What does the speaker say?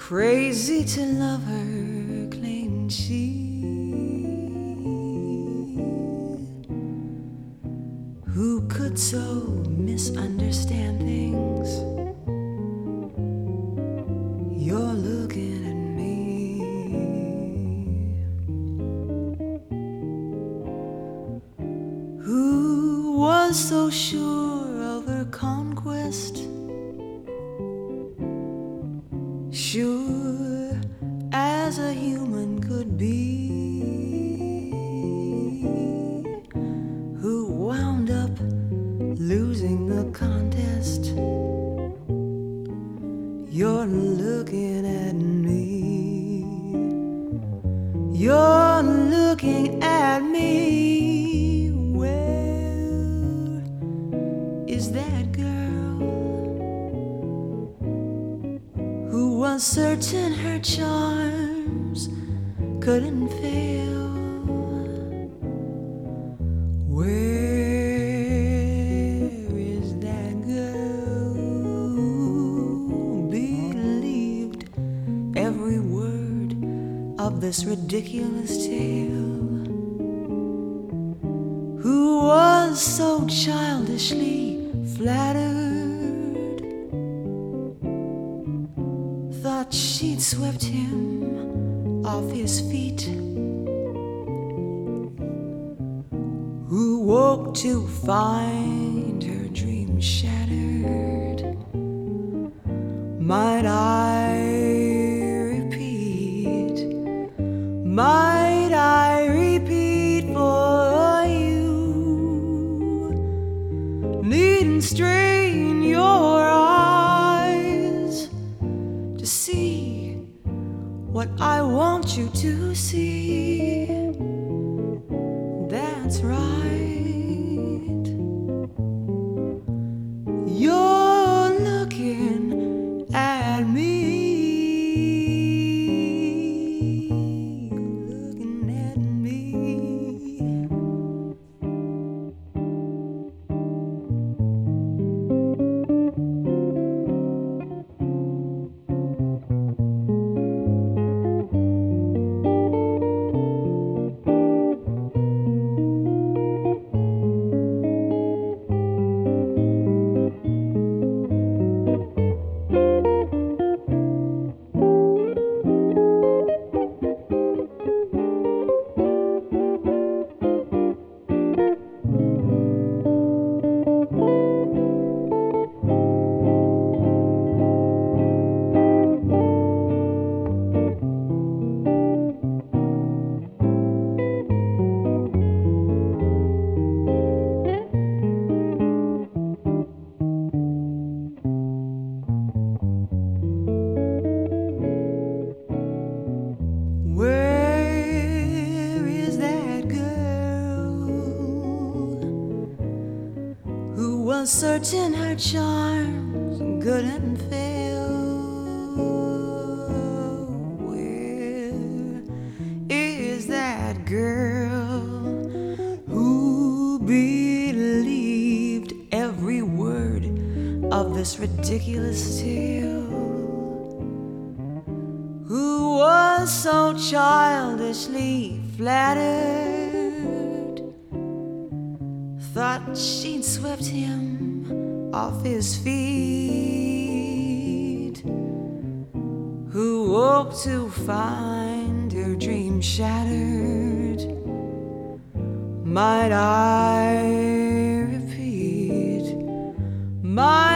Crazy to love her, claimed she, who could so misunderstand things. You're looking at me, who was so sure of her conquest, sure as a human could be, who wound up losing the contest. You're looking at me, you're looking at me. Where is that girl who was certain her charms couldn't fail? Where is that girl who believed every word of this ridiculous tale, who was so childishly flattered, thought she'd swept him off his feet, who woke to find her dream shattered? Might I repeat, might I repeat for you? Needn't strain your eyes to see what I want you to see. That's right. You're looking at me, looking at me. Where is that girl who was certain her charms couldn't fail? Where is that girl who believed every word of this ridiculous tale, who was so childishly flattered, thought she'd swept him off his feet, who woke to find her dream shattered? Might I repeat, might